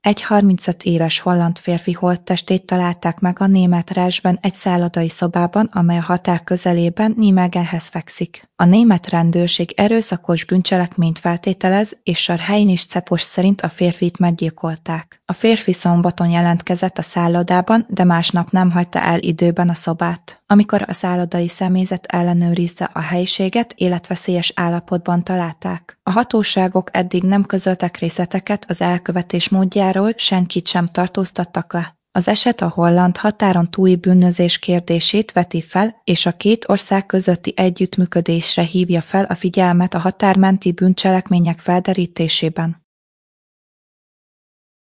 Egy 35 éves holland férfi holttestét találták meg a német Rásben egy szállodai szobában, amely a határ közelében Nijmegenhez fekszik. A német rendőrség erőszakos bűncselekményt feltételez, és Sarheinich Cepos szerint a férfit meggyilkolták. A férfi szombaton jelentkezett a szállodában, de másnap nem hagyta el időben a szobát. Amikor a szállodai személyzet ellenőrizte a helyiséget, életveszélyes állapotban találták. A hatóságok eddig nem közöltek részleteket az elkövetés módjáról, senkit sem tartóztattak le. Az eset a holland határon túli bűnözés kérdését veti fel, és a két ország közötti együttműködésre hívja fel a figyelmet a határmenti bűncselekmények felderítésében.